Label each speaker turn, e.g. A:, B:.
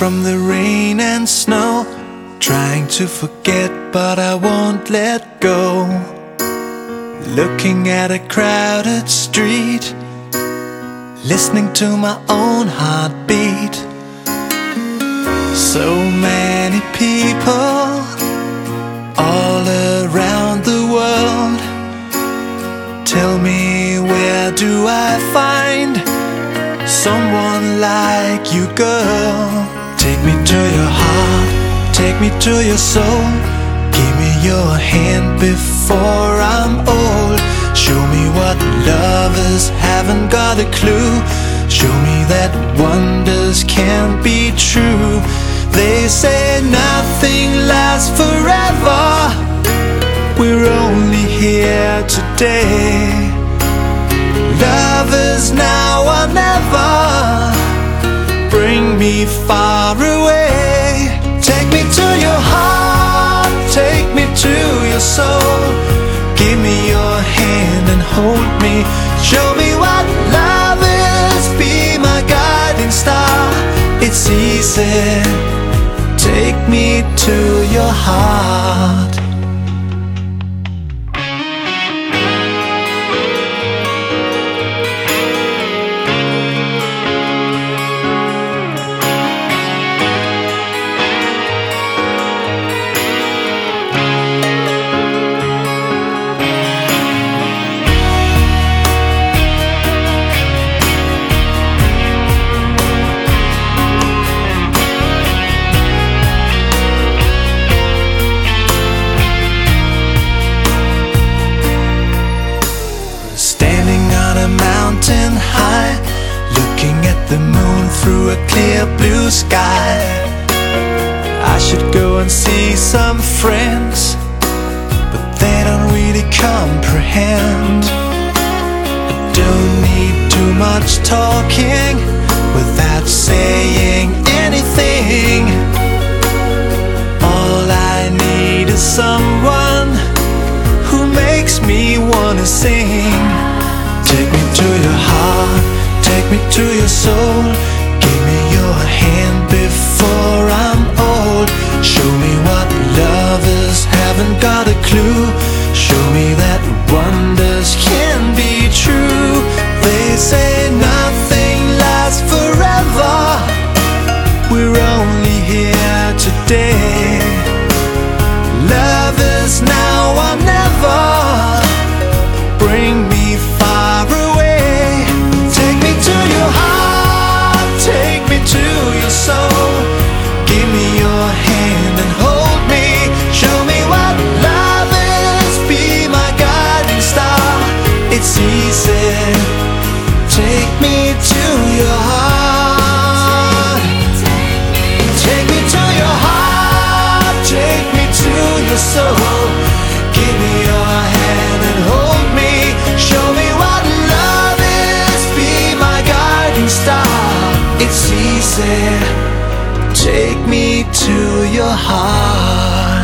A: from the rain and snow, trying to forget but I won't let go. Looking at a crowded street, listening to my own heartbeat. So many people all around the world. Tell me, where do I find someone like you, girl? Take me to your heart, take me to your soul. Give me your hand before I'm old. Show me what lovers haven't got a clue. Show me that wonders can't be true. They say nothing lasts forever. We're only here today. Love is now or never. Bring me far away. Take me to your heart, take me to your soul. Give me your hand and hold me. Show me what love is, be my guiding star. It's easy, take me to your heart. Mountain high, looking at the moon through a clear blue sky. I should go and see some friends, but they don't really comprehend. I don't need too much talking without saying anything. All I need is someone who makes me wanna sing. Take me to your heart, take me to your soul. Give me your hand before I'm old. Show me what lovers haven't got a clue. Show me that wonders can be true. They say nothing lasts forever. We're only here today. Love is now or never. Bring me far away. Take me to your heart, take me to your soul. Give me your hand and hold me. Show me what love is, be my guiding star. It's easy, take me to your heart. Take me to your heart, take me to your soul. Give me your hand and hold me. Show me what love is, be my guiding star. It's easy, take me to your heart.